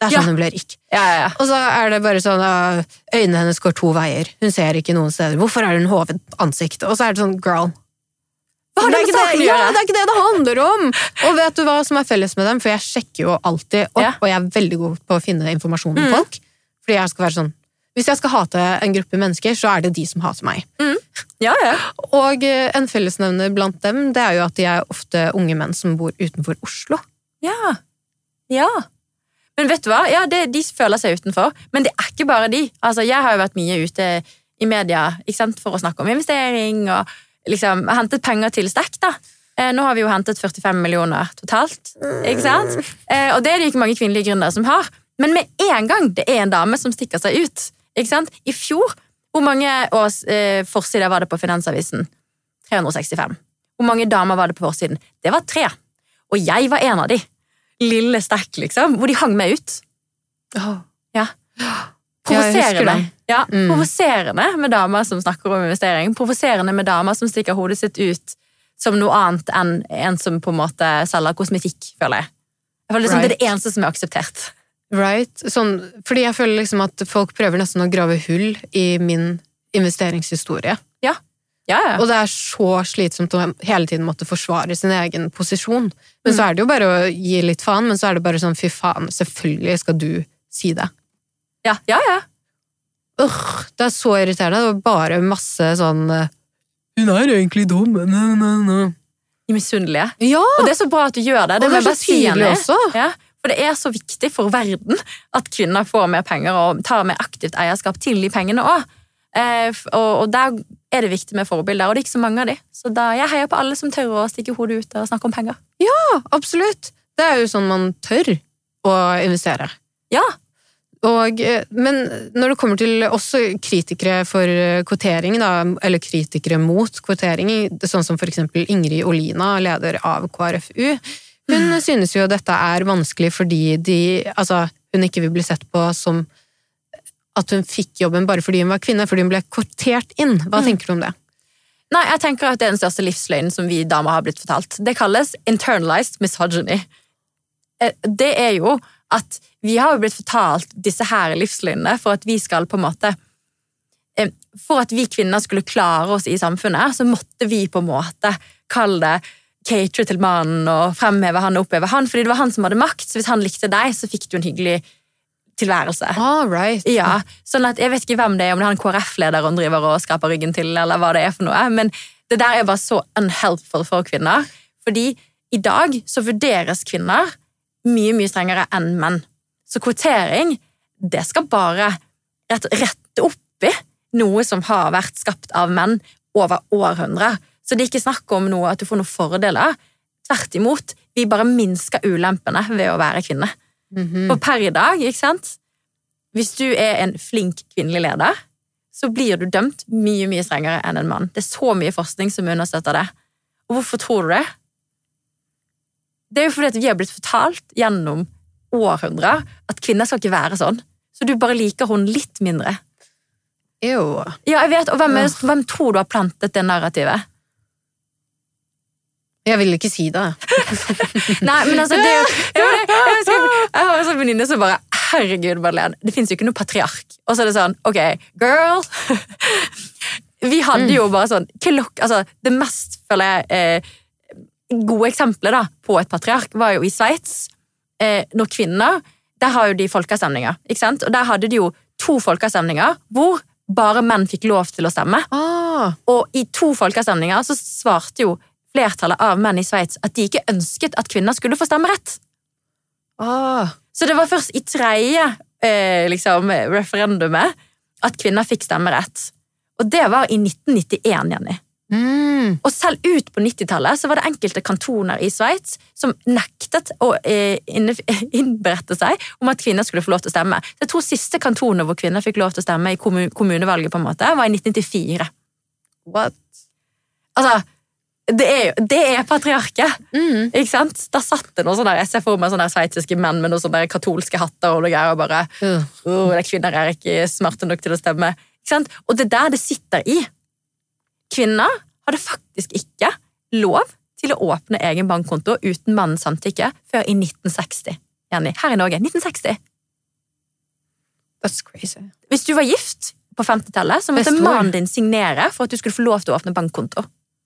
Det er sånn hun ble rik. Ja, ja, ja. Og så er det bare sånn, øynene hennes går to veier. Hun ser ikke noen steder. Hvorfor er hun hovet ansikt? Og så er det sånn, girl. Hva har det med saken å Ja, gjøre? det er ikke det det handler om! Og vet du hva som er felles med dem? For jeg sjekker jo alltid opp, Ja. og jeg er veldig god på å finne informasjon om folk. Fordi jeg skal være sånn, hvis jeg skal hate en gruppe mennesker, så er det de som hater meg. Ja, ja. Og eh, en fellesnevner blant dem, det er jo at de er ofte unge menn som bor utenfor Oslo. Ja. Ja. Men vet du hva? Ja, det, de føler seg utenfor. Men det er ikke bare de. Altså, jeg har jo vært mye ute i media, ikke sant, for å snakke om investering og liksom hentet penger til Stack, da. Eh, nå har vi jo hentet førtifem millioner totalt, ikke sant? Eh, og det er det ikke mange kvinnelige gründere som har. Men med en gang det er en dame som stikker seg ut, ikke sant? I fjor, hvor mange års eh, forsider var det på Finansavisen? tre hundre sekstifem. Hvor mange damer var det på forsiden? Det var tre. Og jeg var en av de. Lille Stack, liksom, hvor de hang meg ut. Ja. Ja, jeg husker Provoserende. det. Ja, Mm. provoserende med damer som snakker om investering. Provoserende med damer som stikker hodet sitt ut som noe annet enn en som på en måte selger kosmetikk, føler jeg. Jeg føler liksom Right. Det er det eneste som er akseptert. Right? Sånn, fordi jeg føler liksom at folk prøver nesten å grave hull i min investeringshistorie. Ja, ja, ja. Og det er så slitsomt å hele tiden måtte forsvare sin egen posisjon. Men så er det jo bare å gi litt faen, men så er det bare sånn, fy faen, selvfølgelig skal du si det. ja, ja, ja. Ugh, det er så irriterende. Det var bare masse sånn eh, hun er egentlig dum. Nå, nå, nå. De misunnelige. Ja, Og det er så bra at du gjør det. og det må er jeg så bare si, tydelig Jenny. også. Ja, for det er så viktig for verden at kvinner får mer penger og tar mer aktivt eierskap til de pengene også. Eh, f- og, og der er det viktig med forbilder, og det er ikke så mange av de. Så da, jeg heier på alle som tør å stikke hodet ut og snakke om penger. Absolutt. Det er jo sånn man tør å investere. Ja, Og, eh, men når det kommer til også kritikere for eh, kvotering, da, eller kritikere mot kvotering, sånn som for eksempel Ingrid Olina, leder av K R F U, hun synes jo dette er vanskelig fordi de, altså, hun ikke vil bli sett på som at hun fikk jobben bare fordi hun var kvinne, fordi hun ble kvotert inn. Hva tenker du om det? Nei, jeg tenker at det er den største livsløgnen som vi damer har blitt fortalt. Det kalles internalized misogyny. Eh, Det er jo at vi har jo blitt fortalt disse her livsløgnene for at vi skal på en måte eh, for at vi kvinner skulle klare oss i samfunnet, så måtte vi på en måte kalle det cater til mannen og fremheve han og oppheve han, fordi det var han som hadde makt, så hvis han likte deg, så fikk du en hyggelig tilværelse. All right. Ja, sånn at jeg vet ikke hvem det er, om det er en K R F-leder hun driver og skaper ryggen til, eller hva det er for noe, men det der er bare så unhelpful for kvinner, fordi i dag så vurderes kvinner mye, mye strengere enn menn. Så kvotering, det skal bare rett, rette opp i noe som har vært skapt av menn over århundrer. Så det er ikke snakk om noe at du får noen fordeler. Tvert imot, vi bare minsker ulempene ved å være kvinne. Mhm. For per i dag, ikke sant? Hvis du er en flink kvinnelig leder, så blir du dømt mye, mye strengere enn en mann. Det er så mye forskning som understøtter det. Og hvorfor tror du det? Det er jo fordi at vi har blitt fortalt gjennom århundrer at kvinner skal ikke være sånn. Så du bare liker hun litt mindre. Jo. Ja, jeg vet, og hvem, er, hvem tror du har plantet det narrativet? Jeg vil ikke si det. Nei, men altså, det er jo jeg, jeg, jeg, jeg, jeg har en sånn venninne som bare, herregud, Madeleine, det finnes jo ikke noe patriark. Og så er det sånn, ok, girl. Vi hadde jo bare sånn, klokk, altså, det mest, føler jeg, eh, gode eksempler da, på et patriark var jo i Sveits, eh, når kvinner, der har jo de folkeavstemninger, ikke sant? Og der hadde de jo to folkeavstemninger, hvor bare menn fikk lov til å stemme. Ah, Og i to folkeavstemninger så svarte jo flertallet av menn i Sveits at de ikke ønsket at kvinner skulle få stemmerett. ah. Så det var først i tredje eh, liksom, referendumet at kvinner fikk stemmerett. Og det var i nitten nittien, Jenny. Mm. Og selv ut på nittitallet så var det enkelte kantoner i Sveits som nektet å eh, innberette seg om at kvinner skulle få lov til å stemme. Så jeg tror siste kantoner hvor kvinner fikk lov til å stemme i kommunevalget på en måte, var i nitten nittifire. What? Altså, det er jo det er patriarket, Mm. ikke sant? Da satt det noen sånne der, jeg ser for meg sånne der sveitsiske menn med noen sånne der katolske hatter og noe greier, og bare, Uh. oh, de kvinner er ikke smarte nok til å stemme. Ikke sant? Og det er der det sitter i. Kvinner hadde faktisk ikke lov til å åpne egen bankkonto uten mannens samtykke før i nitten seksti. Jenny, her i Norge, nitten seksti. That's crazy. Hvis du var gift på femtitallet, så måtte Bestemor. mannen din signere for at du skulle få lov til å åpne bankkonto.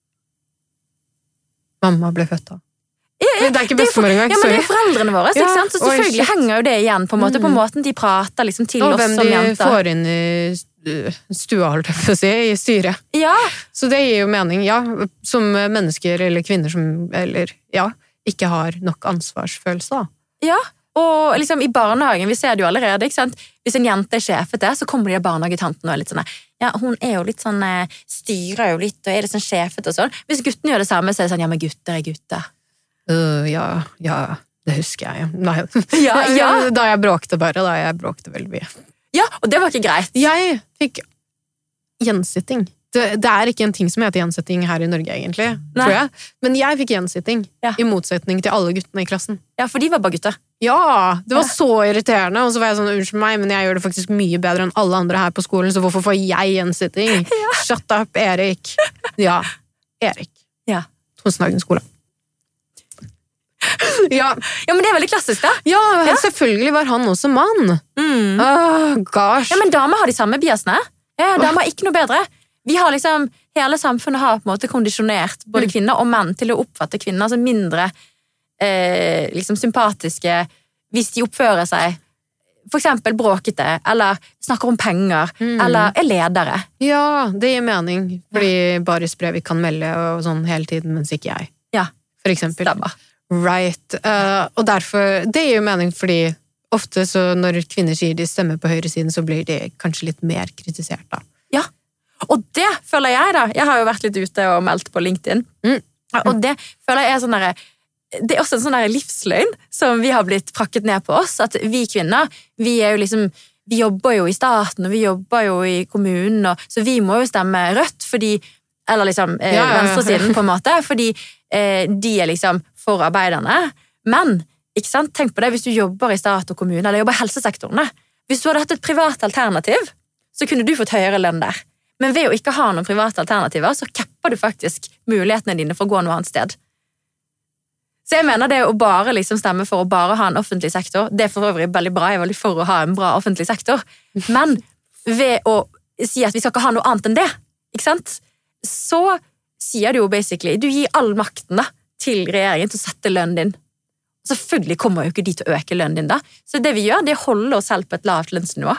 Mamma ble født da. Ja, ja, Det er ikke det er for- bestemor engang, Ja, men det er sorry. foreldrene våre, Ja, ikke sant? Så oi, selvfølgelig shit. henger jo det igjen på en måte, på måten de prater liksom, til Og oss hvem som de jenter. får inn i uh, stua, holdt jeg på å si, i styret. Ja, Så det gir jo mening, ja, som mennesker eller kvinner som, eller, ja, ikke har nok ansvarsfølelse da. ja. Og liksom i barnehagen, vi ser det jo allerede, ikke sant? Hvis en jente er sjefete, så kommer de av barnehagetanten og er litt sånn, ja, hun er jo litt sånn, eh, styrer jo litt, og er litt sånn sjefete og sånn. Hvis gutten gjør det samme, så er det sånn, ja, men gutter er gutter. Uh, ja, ja, det husker jeg. Nei. Ja, ja. Da jeg bråkte bare, da jeg bråkte veldig mye. Ja, og det var ikke greit. Jeg fikk gjensitting. Det, det er ikke en ting som heter gjensitting her i Norge, egentlig, Nei. tror jeg. Men jeg fikk gjensitting, Ja. i motsetning til alle guttene i klassen. Ja, for de var bare gutter. Ja, det var Ja. så irriterende, og så var jeg sånn, unnskyld meg, men jeg gjør det faktisk mye bedre enn alle andre her på skolen, så hvorfor får jeg gjensitting? Shut up, Erik. Ja, Erik. Ja. Tonsenhagen skole. Ja, Ja, men det er veldig klassisk da. ja, selvfølgelig var han også mann. Mm. Åh, gosh. Ja, men damer har de samme biasene. Ja, damer er ikke noe bedre. Vi har liksom, hele samfunnet har på en måte kondisjonert både kvinner og menn til å oppfatte kvinner som mindre eh, liksom sympatiske hvis de oppfører seg for eksempel bråkete, eller snakker om penger, eller er ledere. Ja, det gir mening, fordi Baris Brevik kan melde og sånn hele tiden, mens ikke jeg. Ja, For eksempel. stemmer. Right. Uh, og derfor, det gir jo mening, fordi ofte så når kvinner sier de stemmer på høyresiden, så blir de kanskje litt mer kritisert da. Ja, og det føler jeg da. Jeg har jo vært litt ute og meldt på LinkedIn. Mm. Ja, og det føler jeg er sånn der, det er også en sånn der livsløgn som vi har blitt prakket ned på oss, at vi kvinner, vi er jo liksom, vi jobber jo i staten, og vi jobber jo i kommunen, og, så vi må jo stemme rødt, fordi, eller liksom eh, Ja, ja, ja. venstresiden på en måte, fordi eh, de er liksom for arbeiderne. Men, ikke sant, tenk på det, hvis du jobber i stat og kommune, eller jobber i helsesektorene, hvis du hadde hatt et privat alternativ, så kunne du fått høyere lønn der. Men ved å ikke ha noen private alternativer, så kapper du faktisk mulighetene dine for å gå noe annet sted. Så jeg mener det å bare liksom stemme for å bare ha en offentlig sektor, det er for øvrig veldig bra, jeg er veldig for å ha en bra offentlig sektor, men ved å si at vi skal ikke ha noe annet enn det, ikke sant? Så sier du jo basically, du gir all makten da, til regjeringen til å sette lønnen din. Selvfølgelig kommer jo ikke de til å øke lønnen din da, så det vi gjør, det er å holde oss selv på et lavt lønnsnivå.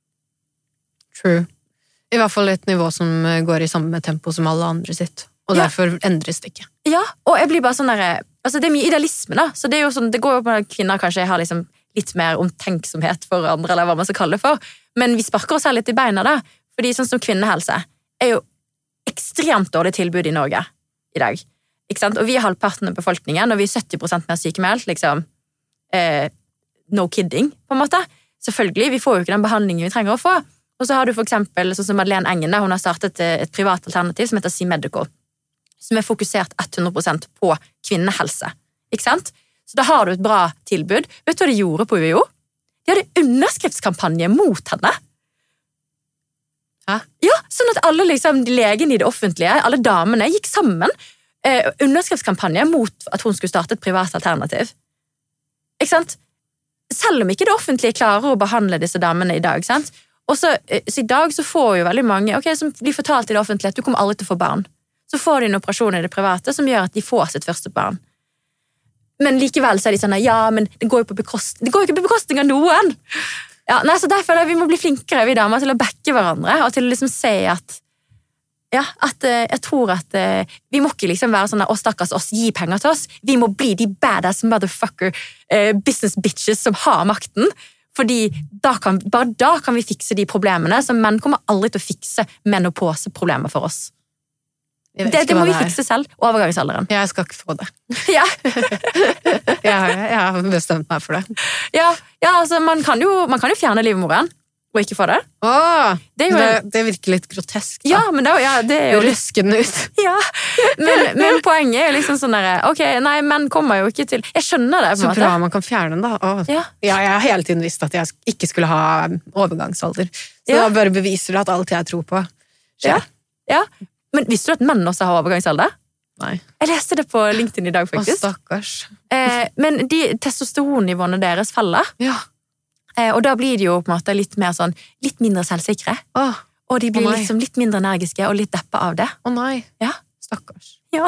True. I hvert fall et nivå som går i samme tempo som alle andre sitt. Og Ja. derfor endres det ikke. Ja, og jeg blir bare sånn der, altså det er mye idealisme da, så det er jo sånn, det går jo på at kvinner kanskje har liksom litt mer omtenksomhet for andre, eller hva man skal kalle det for, men vi sparker oss her litt i beina da, fordi sånn som kvinnehelse er jo ekstremt dårlig tilbud i Norge i dag, ikke sant? Og vi er halvparten av befolkningen, og vi er sytti prosent mer sykemeldt, liksom, eh, no kidding, på en måte. Selvfølgelig, vi får jo ikke den behandlingen vi trenger å få, og så har du for eksempel, sånn som Madeleine Engen, hun har startet et privat alternativ som heter C-Medical, som er fokusert hundre prosent på kvinnehelse. Ikke sant? Så da har du et bra tilbud. Vet du hva de gjorde på U I O? De hadde underskriftskampanje mot henne. Hæ? Ja, sånn at alle liksom, de legene i det offentlige, alle damene, gikk sammen. Eh, underskriftskampanje mot at hun skulle starte et privat alternativ. Ikke sant? Selv om ikke det offentlige klarer å behandle disse damene i dag, sant? Og så, eh, så i dag så får jo veldig mange, ok, som blir fortalt i det offentlige at du kommer aldri til å få barn. Så får de en operasjon i det private som gjør at de får sitt første barn. Men likevel så er de sånn, ja, men det går jo på bekostning, det går jo ikke på bekostning av noen. Ja, nei, så derfor er vi må bli flinkere, vi damer, til å backe hverandre, og til å liksom se at, ja, at eh, jeg tror at eh, vi må ikke liksom være sånn, å stakkars oss, gi penger til oss. Vi må bli de badass motherfucker eh, business bitches som har makten, fordi da kan, bare da kan vi fikse de problemene som menn kommer aldri til å fikse menopauseproblemer for oss. Jeg vet Det, ikke det må hva vi er. fikse selv, overgangsalderen. Jeg skal ikke få det. Ja, Jeg har, jeg har bestemt meg for det. ja, ja altså man kan, jo, man kan jo fjerne livmoren, og ikke få det. Åh, Det er jo det, en- det virker litt grotesk. Da. Ja, men det, er jo- ja, det er jo litt Ruske den ut. ja. men, men poenget er liksom sånn der, ok, nei, menn kommer jo ikke til, jeg skjønner det på Så en bra måte. man kan fjerne den, da. Åh. Ja. Ja, jeg har hele tiden visst at jeg ikke skulle ha overgangsalder. Så Ja. da bare beviser det at alt jeg tror på, Ja. skjer. Ja. Men visste du at menn også har overgangsalder? Nei. Jeg leste det på LinkedIn i dag Å, faktisk. stakkars. Eh, men de testosteronnivåene deres faller. Ja. Eh, og da blir de jo på en måte litt mer sånn, litt mindre selvsikre. Åh, Og de blir Å, nei. liksom litt mindre energiske og litt deppa av det. å nei. Ja. Stakkars. Ja.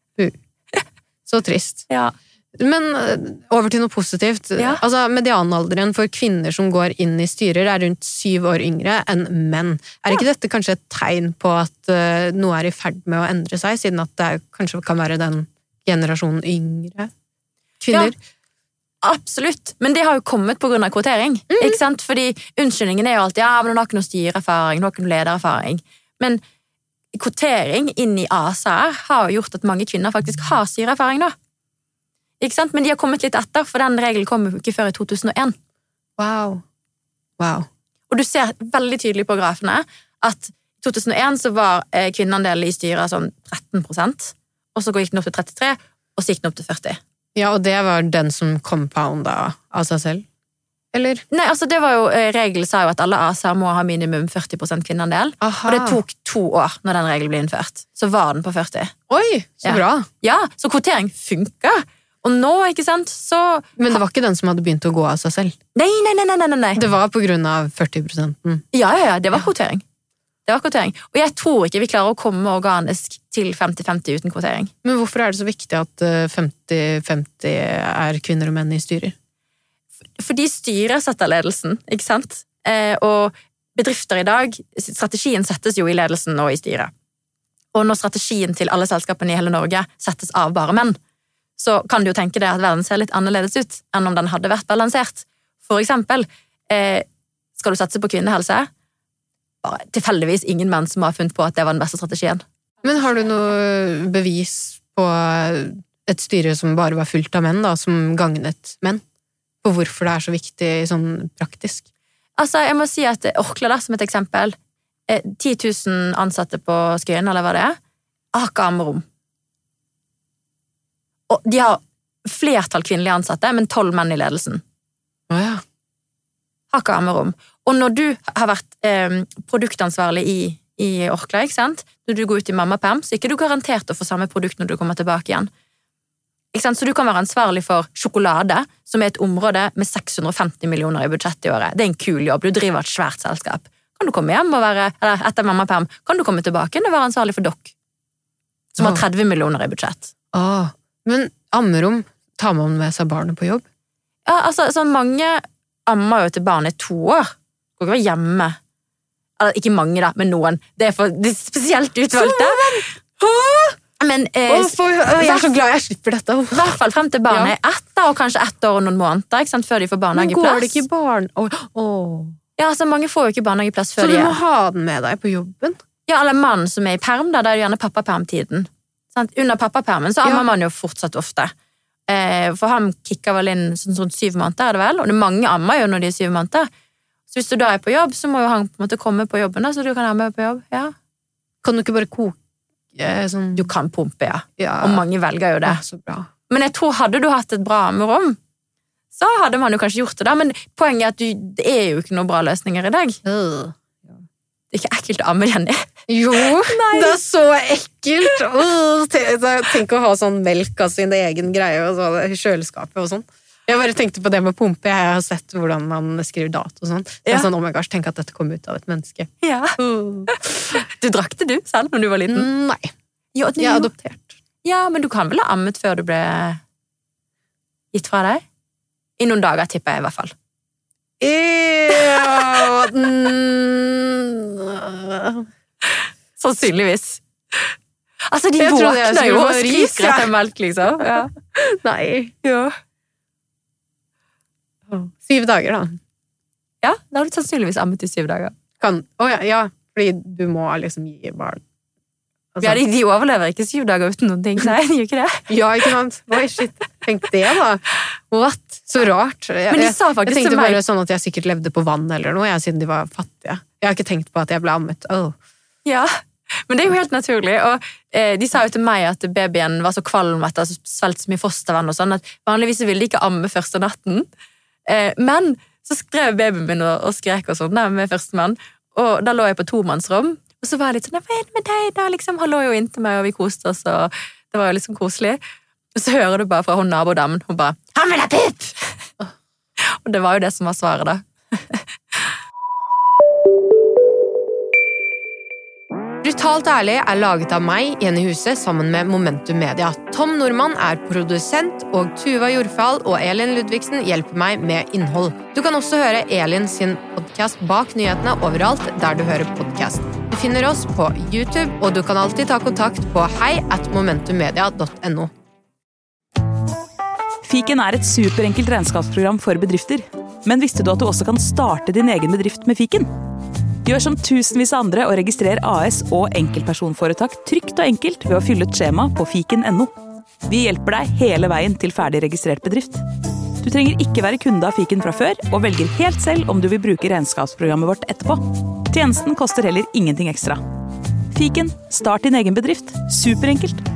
Så trist. Ja. Men øh, over til noe positivt. Ja. Altså, medianalderen for kvinner som går inn i styrer er rundt syv år yngre enn menn. Er ikke dette kanskje et tegn på at øh, noe er i ferd med å endre seg, siden at det er, kanskje kan være den generasjonen yngre kvinner? Ja. Absolutt, men det har jo kommet på grunn av kvotering, Mm. ikke sant? Fordi unnskyldningen er jo alltid, ja, men hun har ikke noe styreerfaring, hun har ikke noe ledererfaring. Men kvotering inn i A S A har jo gjort at mange kvinner faktisk har styreerfaring da. Ikke sant? Men de har kommet litt etter, for den regelen kom jo ikke før i to tusen og en. Wow. Wow. Og du ser veldig tydelig på grafene at i to tusen og en så var eh, kvinneandelen i styret sånn tretten prosent, og så gikk den opp til trettitre, og så gikk den opp til førti. Ja, og det var den som compounda av seg selv? Eller? Nei, altså det var jo, eh, regelen sa jo at alle A S A må ha minimum førti prosent kvinneandel, Aha. og det tok to år når den regelen ble innført. Så var den på førti. Oi, så Ja. bra. Ja, så kvotering funker. Og nå, ikke sant, så... Men det var ikke den som hadde begynt å gå av seg selv. Nei, nei, nei, nei, nei, nei. Det var på grunn av førti prosenten. Ja, ja, ja, det var kvotering. Det var kvotering. Og jeg tror ikke vi klarer å komme organisk til femti femti uten kvotering. Men hvorfor er det så viktig at femti femti er kvinner og menn i styrer? Fordi styret setter ledelsen, ikke sant? Eh, og bedrifter i dag, strategien settes jo i ledelsen og i styret. Og når strategien til alle selskapene i hele Norge settes av bare menn, så kan du jo tenke deg at verden ser litt annerledes ut enn om den hadde vært balansert. For eksempel, eh, skal du satse på kvinnehelse? Bare tilfeldigvis ingen menn som har funnet på at det var den beste strategien. Men har du noe bevis på et styre som bare var fullt av menn, da, som gagnet menn? På hvorfor det er så viktig sånn praktisk? Altså, jeg må si at Orkla da, som et eksempel, eh, ti tusen ansatte på Skøyen, eller hva det er, har ikke ammerom. Og de har flertall kvinnelige ansatte, men tolv menn i ledelsen. Åja. Har ikke ammerom. Og når du har vært eh, produktansvarlig i, i Orkla, ikke sant? Når du går ut i mammaperm, så er ikke du garantert å få samme produkt når du kommer tilbake igjen. Ikke sant? Så du kan være ansvarlig for sjokolade, som er et område med seks hundre og femti millioner i budsjett i året. Det er en kul jobb, du driver et svært selskap. Kan du komme hjem og være, eller etter mammaperm, kan du komme tilbake og være ansvarlig for dokk, som har tretti millioner i budsjett. Ah, men ammerom, tar man med seg barnet på jobb? Ja, altså, så mange ammer jo til barnet i to år. Går ikke være hjemme. Eller ikke mange da, men noen. Det er for det er spesielt utvalgte. Men eh, Å, for, jeg er så glad jeg slipper dette. i hvert fall frem til barnet er ett år, og kanskje ett år og noen måneder, ikke sant, før de får Men barnehageplass. går det ikke barn? Åh, åh. Ja, altså mange får jo ikke barnehageplass Så før du de må er. ha den med deg på jobben? Ja, eller mann som er i perm, da, da er det gjerne pappapermtiden. Sant? Under pappapermen så ammer Ja. man jo fortsatt ofte. Eh, for han kikker vel inn sånn, sånn syv måneder, er det vel? Og det er mange ammer jo når de er syv måneder. Så hvis du da er på jobb, så må jo han på en måte komme på jobben, da, så du kan amme på jobb. Ja. Kan du ikke bare koke eh, sånn? Du kan pumpe, ja. Ja. Og mange velger jo det. Ja, så bra. Men jeg tror, hadde du hatt et bra ammerom, så hadde man jo kanskje gjort det da. Men poenget er at du, det er jo ikke noen bra løsninger i dag. Øh. Det er ikke ekkelt å amme, Jenny. Jo, det er så ekkelt. Åh, tenk, tenk å ha sånn melk av sin egen greie og sånn, i kjøleskapet og sånn. Jeg bare tenkte på det med pumpe. Jeg har sett hvordan man skriver dato og sånn. Det er Ja. sånn, oh my gosh, tenk at dette kom ut av et menneske. Ja. Du drakk det du selv når du var liten? Nei, Jo, jeg er adoptert. Ja, men du kan vel ha ammet før du ble gitt fra deg? I noen dager, tipper jeg i hvert fall. Ja, mm. Sannsynligvis. Altså, de Jeg trodde jeg våkner skulle jo få og ris, skriker ja. etter melk, liksom. Ja. Nei. Ja. Syv dager da. ja, da har du sannsynligvis ammet i syv dager. Kan, å ja, ja, fordi du må liksom gi barn. Altså, Ja, de, de overlever ikke syv dager uten noen ting. Nei, de gjør ikke det. ja, ikke sant? Oi, shit. Tenk det da. What? Så rart. Jeg, Men de jeg, sa jeg faktisk tenkte til meg bare sånn at jeg sikkert levde på vann eller noe, jeg, siden de var fattige. Jeg har ikke tenkt på at jeg ble ammet. Åh. Ja, men det er jo helt naturlig. Og eh, de sa jo til meg at babyen var så kvalm etter å ha svelget så mye fostervann og sånn, at vanligvis ville de ikke amme første natten. Eh, men så skrev babyen min og, og skrek og sånn da, med førstemann, og da lå jeg på tomannsrom, og så var jeg litt sånn, hva er det med deg da? Liksom, han lå jo inntil meg, og vi koste oss, og det var jo liksom koselig. Og så hører du bare fra hun nabodamen, hun bare, han vil ha pup! Og det var jo det som var svaret da. Brutalt ærlig er laget av meg, Jenny Huse, sammen med Momentum Media. Tom Normann er produsent, og Tuva Jorfall og Elin Ludvigsen hjelper meg med innhold. Du kan også høre Elin sin podcast Bak nyhetene overalt der du hører podcast. Du finner oss på YouTube, og du kan alltid ta kontakt på hei at momentummedia punktum no. Fiken er et superenkelt regnskapsprogram for bedrifter. Men visste du at du også kan starte din egen bedrift med Fiken? Gjør som tusenvis av andre og registrer A S og enkeltpersonforetak trygt og enkelt ved å fylle et skjema på fiken punktum no. Vi hjelper deg hele veien til ferdig registrert bedrift. Du trenger ikke være kunde av Fiken fra før, og velger helt selv om du vil bruke regnskapsprogrammet vårt etterpå. Tjenesten koster heller ingenting ekstra. Fiken, start din egen bedrift. Superenkelt.